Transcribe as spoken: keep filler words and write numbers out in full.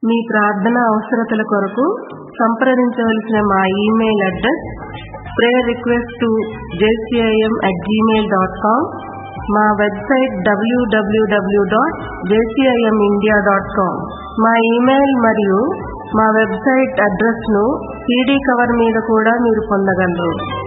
మీ ప్రార్థన అవసరతల కొరకు సంప్రదించవలసిన మా email address prayer request to JCIM at Gmail dot com, మా website WWW dot JCIM India dot com. మా ఇమెయిల్ మరియు మా వెబ్సైట్ అడ్రస్ ను సీడీ కవర్ మీద కూడా మీరు పొందగలరు.